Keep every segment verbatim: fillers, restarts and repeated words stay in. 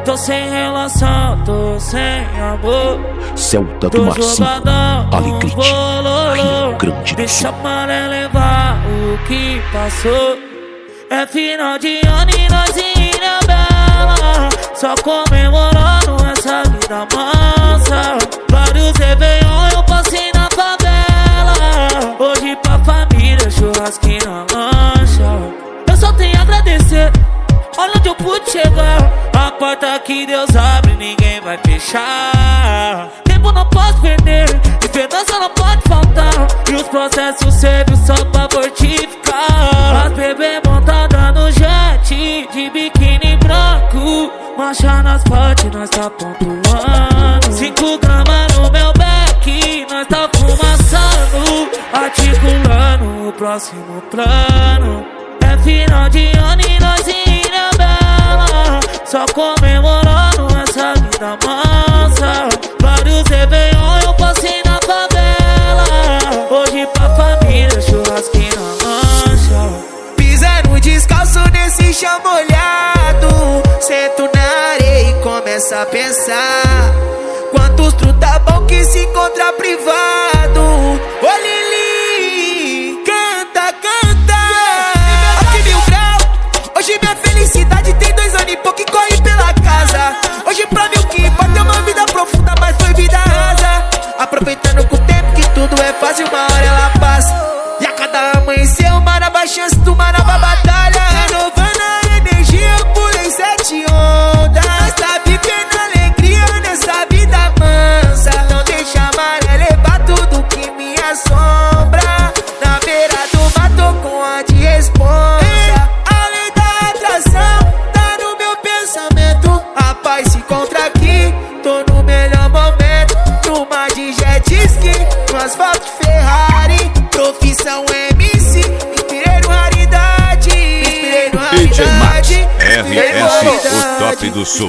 Tô sem relação, tô sem amor. Celta do Marcinho, Alegrete, Rio Grande do Sul. Deixa a maré levar o que passou. É final de ano e nós em Ilhabela, só comemorando essa vida mansa. Vários Réveillon eu passei na favela. Hoje pra família, churrasquinho na lancha. Eu só tenho a agradecer, olha onde eu pude chegar. A porta que Deus abre, ninguém vai fechar. Tempo não posso perder, esperança não pode faltar. E os processos servem só pra fortificar. As bebê montada no jet, de biquíni branco, marcha nas partes, nós tá pontuando. Cinco gramas no meu back, nós tá fumaçando, articulando o próximo plano. É final de ano e nós em Ilhabela, só comemorando essa vida mansa. Vários Réveillon eu passei na favela. Hoje pra família, churrasquinho na lancha. Pisando descalço nesse chão molhado, sento na areia e começo a pensar quantos truta bom que se encontra privado. Ô Lili, canta, canta. Aqui mil grau, hoje minha felicidade tem dois anos e pouco e corre pela casa. Hoje pra mim o que importa é uma vida profunda, mas foi vida rasa. Aproveitando com o tempo que tudo é fácil, uma hora ela passa. E a cada amanhecer uma nova chance de uma nova batalha. Renovando a energia, eu pulei sete ondas. Nós tá vivendo alegria nessa vida mansa. Não deixa a maré levar tudo que me assombra. Na beira do mato com a de responsa. Além da atração, tá no meu pensamento. A paz se encontra aqui, tô no melhor momento. Numa de jet ski, no asfalto Ferrari. Profissão M C, inspirei no raridade. Inspirei no raridade. R S, o top do sul.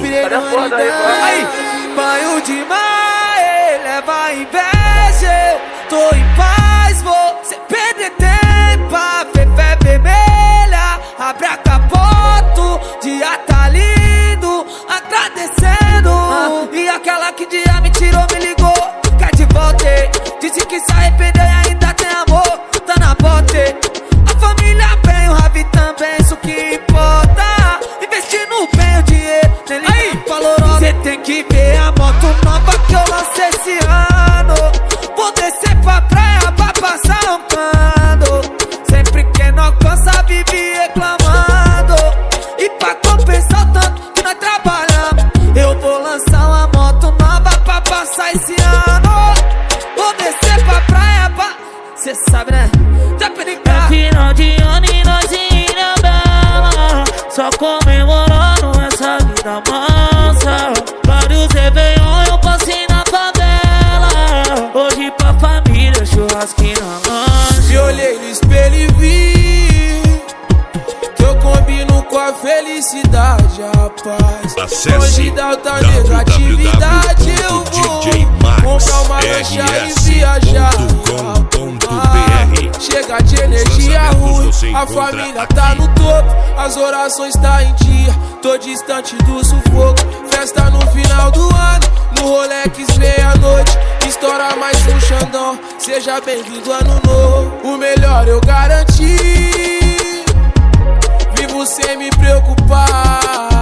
Aí, banho de mar, leva inveja. Eu tô em paz, vou sem perder tempo. A fé vermelha, abre a capoto. Dia tá lindo, agradecendo. E aquela que dia me tirou, me ligou, quer de volta. Disse que se arrependeu e ainda tem amor, tá na bote. A família bem, o Ravi também, isso que importa. Investir no bem o dinheiro, nem liga valorosa. Cê tem que ver a moto nova que eu lancei esse ano. Vou descer pra praia pra passar roncando. Sempre que não cansa, vive reclamando. E pra compensar o tanto que nós trabalhamos, eu vou lançar uma moto nova pra passar esse ano. Vou descer pra praia pra... Cê sabe, né? É final de ano e nós em Ilhabela, só comemorando essa vida mansa. Vários Réveillon eu passei na favela. Hoje pra família, churrasquinho na lancha. Me olhei no espelho e vi que eu combino com a felicidade, rapaz. Acesse hoje da alta negatividade eu vou comprar uma lancha e viajar. Chega de energia ruim, a família tá no topo, as orações tá em dia, tô distante do sufoco. Festa no final do ano, no Rolex meia-noite, estoura mais um Xandão, seja bem-vindo ano novo. O melhor eu garanti, vivo sem me preocupar.